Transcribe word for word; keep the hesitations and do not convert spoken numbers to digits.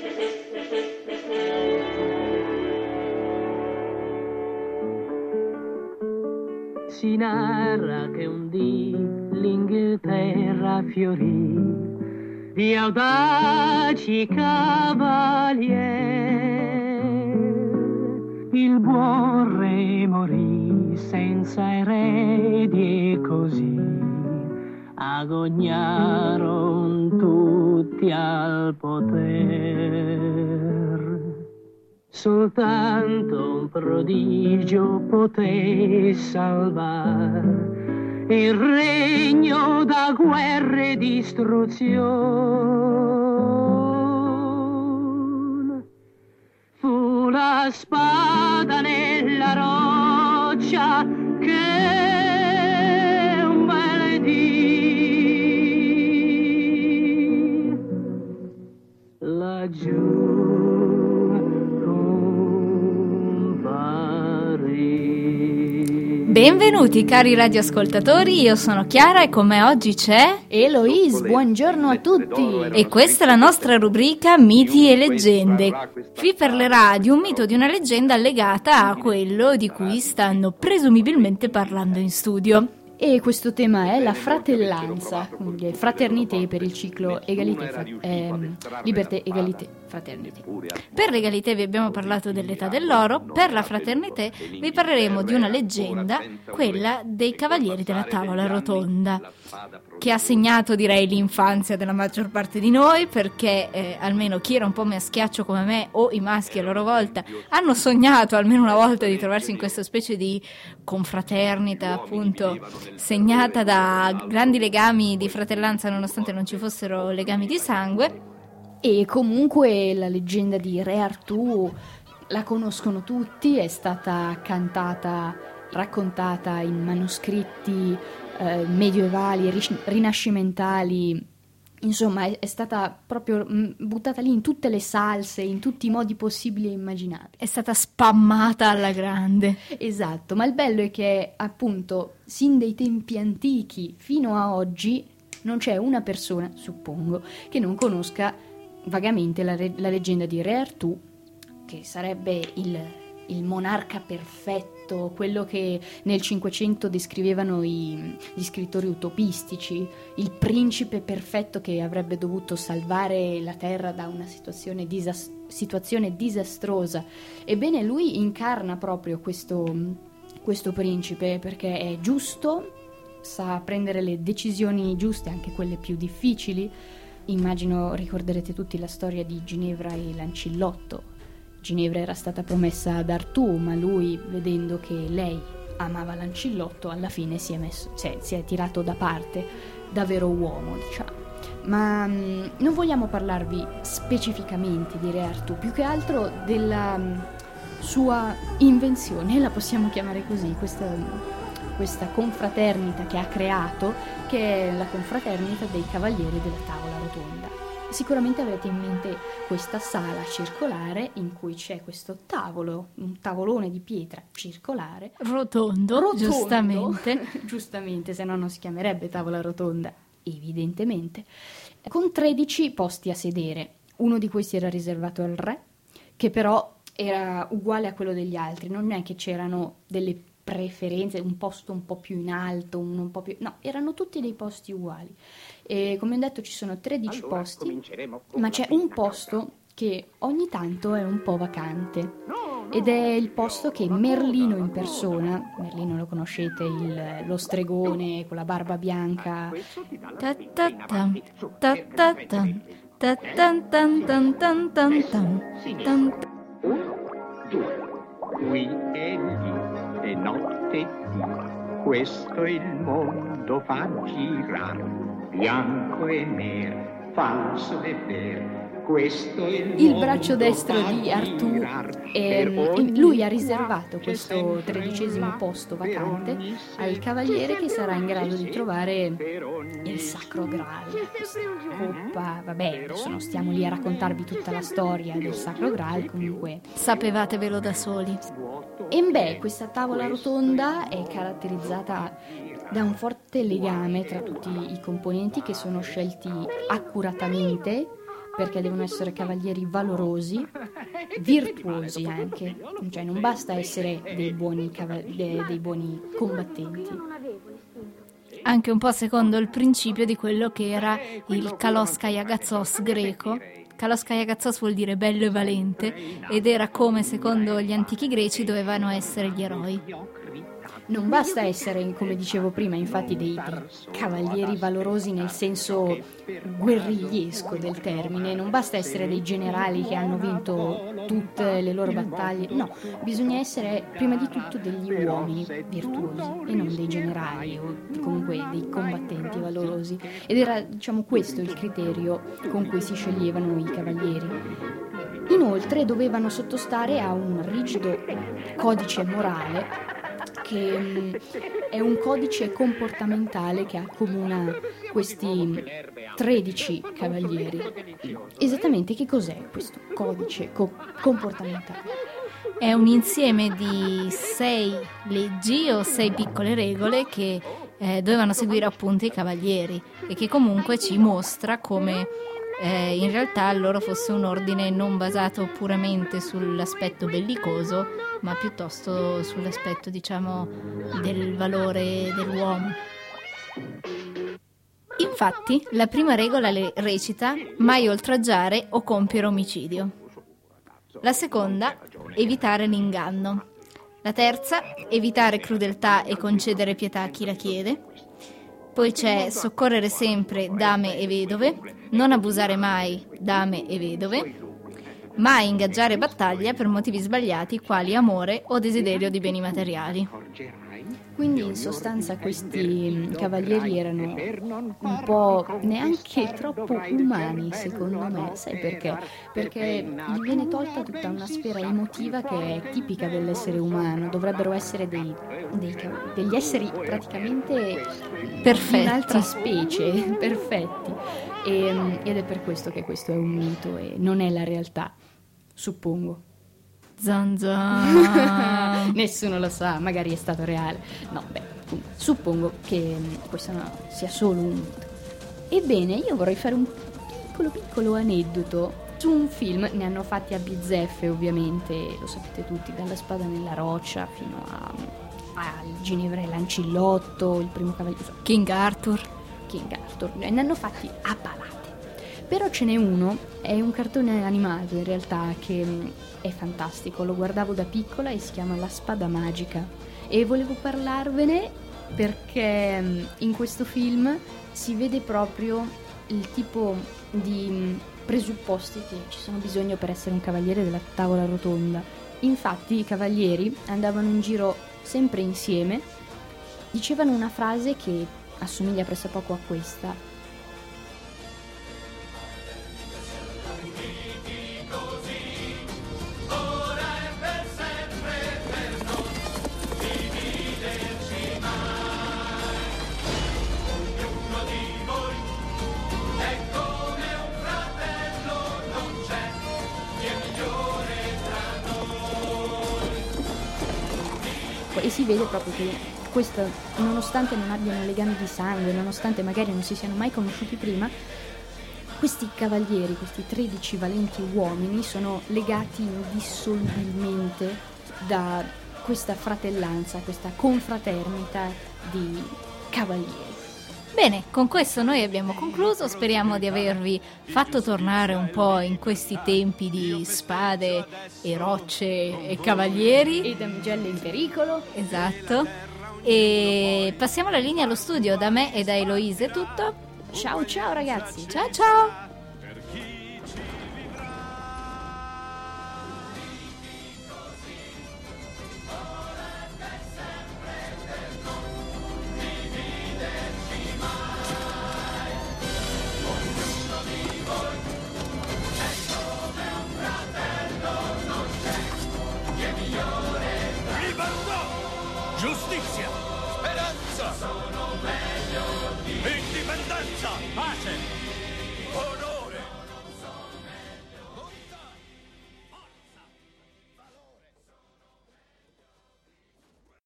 Si narra che un dì l'Inghilterra fiorì di audaci cavalier. Il buon re morì senza eredi e così agognaron tutti al poter. Soltanto un prodigio poté salvar il regno da guerre e distruzione. Fu la spada nella roccia che un bel dì laggiù comparì. Benvenuti cari radioascoltatori, io sono Chiara e con me oggi c'è Eloise, buongiorno a tutti! E questa è la nostra rubrica Miti e Leggende. Qui per le radio un mito di una leggenda legata a quello di cui stanno presumibilmente parlando in studio. E questo tema è la fratellanza, quindi fraternité per il ciclo Egalité, fra- ehm, Liberté, Egalité, Fraternité. Per l'egalité vi abbiamo parlato dell'età dell'oro, per la fraternité vi parleremo di una leggenda, quella dei Cavalieri della Tavola Rotonda, che ha segnato direi l'infanzia della maggior parte di noi, perché eh, almeno chi era un po' a schiaccio come me o i maschi a loro volta hanno sognato almeno una volta di trovarsi in questa specie di confraternita, appunto, segnata da grandi legami di fratellanza nonostante non ci fossero legami di sangue. E comunque la leggenda di Re Artù la conoscono tutti, è stata cantata, raccontata in manoscritti eh, medievali, ris- rinascimentali, insomma è, è stata proprio mh, buttata lì in tutte le salse, in tutti i modi possibili e immaginabili. È stata spammata alla grande. Esatto, ma il bello è che appunto sin dai tempi antichi fino a oggi non c'è una persona, suppongo, che non conosca vagamente la, re- la leggenda di Re Artù, che sarebbe il, il monarca perfetto, quello che nel Cinquecento descrivevano i, gli scrittori utopistici, il principe perfetto che avrebbe dovuto salvare la terra da una situazione, disas- situazione disastrosa. Ebbene, lui incarna proprio questo, questo principe, perché è giusto, sa prendere le decisioni giuste, anche quelle più difficili. Immagino ricorderete tutti la storia di Ginevra e Lancillotto. Ginevra era stata promessa ad Artù, ma lui, vedendo che lei amava Lancillotto, alla fine si è, messo, si è, si è tirato da parte, da vero uomo, diciamo. Ma mh, non vogliamo parlarvi specificamente di Re Artù, più che altro della mh, sua invenzione, la possiamo chiamare così, questa... questa confraternita che ha creato, che è la confraternita dei Cavalieri della Tavola Rotonda. Sicuramente avrete in mente questa sala circolare in cui c'è questo tavolo, un tavolone di pietra circolare. Rotondo, rotondo giustamente. Giustamente, se no non si chiamerebbe tavola rotonda, evidentemente. Con tredici posti a sedere. Uno di questi era riservato al re, che però era uguale a quello degli altri. Non è che c'erano delle preferenze, un posto un po' più in alto, uno un po' più... No, erano tutti dei posti uguali. E come ho detto ci sono tredici allora, posti, ma c'è un posto che ogni tanto è un po' vacante. No, no, ed è il posto che Merlino in persona, Merlino lo conoscete, il, lo stregone con la barba bianca. Ta ta ta, ta ta ta, ta tan tan tan tan tan tan. Uno, due, qui e lì, e notte e dì, questo il mondo fa girar, bianco e nero, falso e vero. Il braccio destro di Artù, eh, lui ha riservato questo tredicesimo posto vacante al cavaliere che sarà in grado di trovare il Sacro Graal. Coppa, vabbè, adesso non stiamo lì a raccontarvi tutta la storia del Sacro Graal, comunque sapevatevelo da soli. E beh, questa tavola rotonda è caratterizzata da un forte legame tra tutti i componenti che sono scelti accuratamente perché devono essere cavalieri valorosi, virtuosi anche, cioè non basta essere dei buoni, cava- de- dei buoni combattenti. Anche un po' secondo il principio di quello che era il kalos kaiagatzos greco. Kalos kaiagatzos vuol dire bello e valente, ed era come secondo gli antichi greci dovevano essere gli eroi. Non basta essere, come dicevo prima, infatti dei, dei cavalieri valorosi nel senso guerrigliesco del termine, non basta essere dei generali che hanno vinto tutte le loro battaglie, no, bisogna essere prima di tutto degli uomini virtuosi e non dei generali o comunque dei combattenti valorosi, ed era, diciamo, questo il criterio con cui si sceglievano i cavalieri. Inoltre dovevano sottostare a un rigido codice morale che mh, è un codice comportamentale che accomuna questi tredici cavalieri. Esattamente che cos'è questo codice co- comportamentale? È un insieme di sei leggi o sei piccole regole che eh, dovevano seguire appunto i cavalieri, e che comunque ci mostra come eh, in realtà loro fosse un ordine non basato puramente sull'aspetto bellicoso, ma piuttosto sull'aspetto, diciamo, del valore dell'uomo. Infatti, la prima regola le recita: mai oltraggiare o compiere omicidio. La seconda, evitare l'inganno. La terza, evitare crudeltà e concedere pietà a chi la chiede. Poi c'è soccorrere sempre dame e vedove, non abusare mai dame e vedove, mai ingaggiare battaglia per motivi sbagliati quali amore o desiderio di beni materiali. Quindi in sostanza questi cavalieri erano un po' neanche troppo umani, secondo me. Sai perché? Perché gli viene tolta tutta una sfera emotiva che è tipica dell'essere umano. Dovrebbero essere dei, dei, degli esseri praticamente perfetti, di un'altra specie, perfetti. E, ed è per questo che questo è un mito e non è la realtà, suppongo. Zan zan. Nessuno lo sa, magari è stato reale. No, beh, suppongo che questo no, sia solo un mito. Ebbene, io vorrei fare un piccolo piccolo aneddoto su un film. Ne hanno fatti a bizzeffe, ovviamente, lo sapete tutti, dalla Spada nella roccia fino a, a Ginevra e l'Ancillotto, il primo cavaliere, King Arthur. King Arthur, ne hanno fatti a palate. Però ce n'è uno, è un cartone animato in realtà che è fantastico, lo guardavo da piccola e si chiama La Spada Magica, e volevo parlarvene perché in questo film si vede proprio il tipo di presupposti che ci sono bisogno per essere un cavaliere della tavola rotonda. Infatti i cavalieri andavano in giro sempre insieme, dicevano una frase che assomiglia pressappoco a questa: e si vede proprio che questo, nonostante non abbiano legami di sangue, nonostante magari non si siano mai conosciuti prima, questi cavalieri, questi tredici valenti uomini sono legati indissolubilmente da questa fratellanza, questa confraternita di cavalieri. Bene, con questo noi abbiamo concluso, speriamo di avervi fatto tornare un po' in questi tempi di spade e rocce e cavalieri. E damigelle in pericolo. Esatto. E passiamo la linea allo studio, da me e da Eloise è tutto. Ciao ciao ragazzi. Ciao ciao. Giustizia, speranza, sono meglio di indipendenza, pace,